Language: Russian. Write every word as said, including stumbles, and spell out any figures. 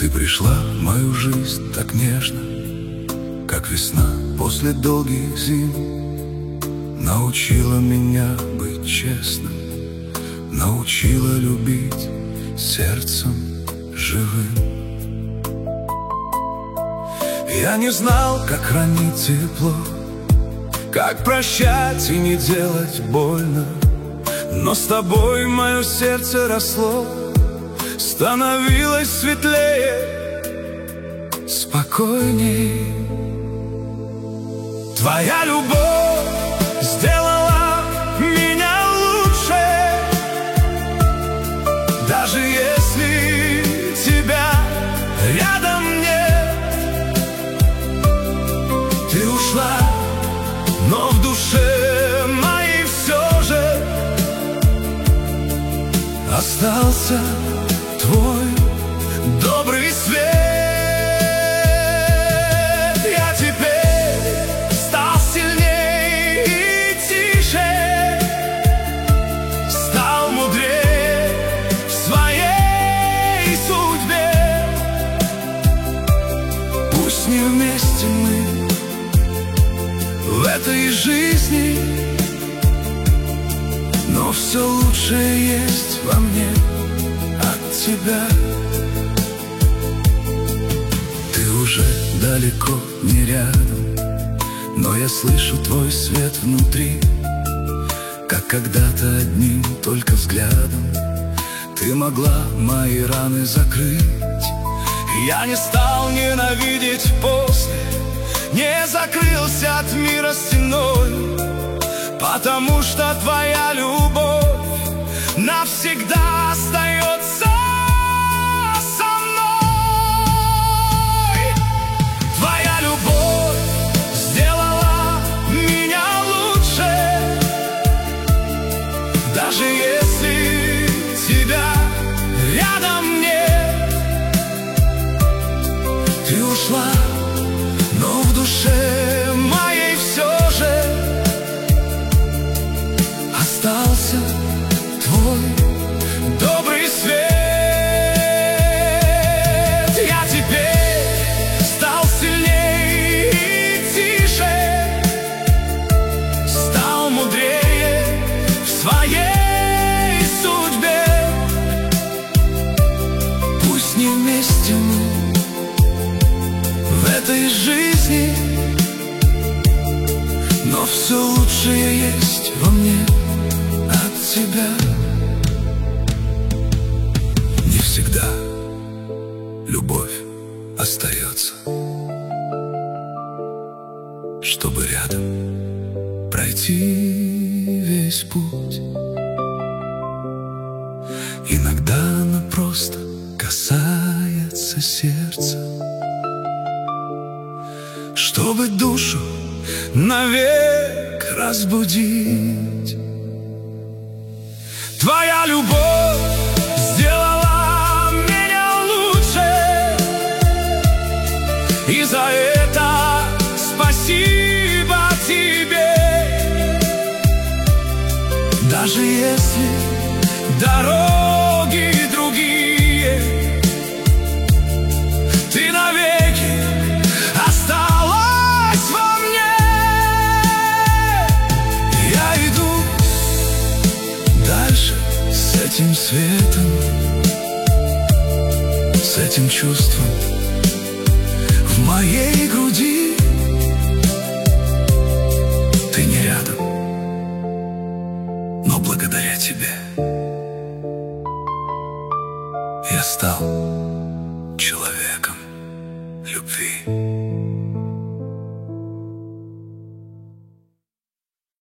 Ты пришла в мою жизнь так нежно, как весна после долгих зим. Научила меня быть честным, научила любить сердцем живым. Я не знал, как хранить тепло, как прощать и не делать больно, но с тобой мое сердце росло, становилось светлее, спокойней. Твоя любовь сделала меня лучше, даже если тебя рядом нет. Ты ушла, но в душе моей все же остался твой добрый свет. Я теперь стал сильнее и тише, стал мудрее в своей судьбе. Пусть не вместе мы в этой жизни, но все лучшее есть во мне от тебя. Ты уже далеко не рядом, но я слышу твой свет внутри, как когда-то одним только взглядом ты могла мои раны закрыть. Я не стал ненавидеть после, не закрылся от мира стеной, потому что твоя любовь навсегда остается со мной. Твоя любовь сделала меня лучше, даже если тебя рядом нет. Ты ушла, но в душе моей все же остался твой добрый свет. Я теперь стал сильнее и тише, стал мудрее в своей судьбе. Пусть не вместе мы в этой жизни, но все лучшее есть во мне от тебя. Не всегда любовь остается, чтобы рядом пройти весь путь. Иногда она просто касается сердца, чтобы душу навек разбудить. Твоя любовь сделала меня лучше, и за это спасибо тебе. Даже если дороги другие, ты навеки осталась во мне. Я иду дальше с этим светом, с этим чувством в моей груди. Ты не рядом, но благодаря тебе я стал человеком любви.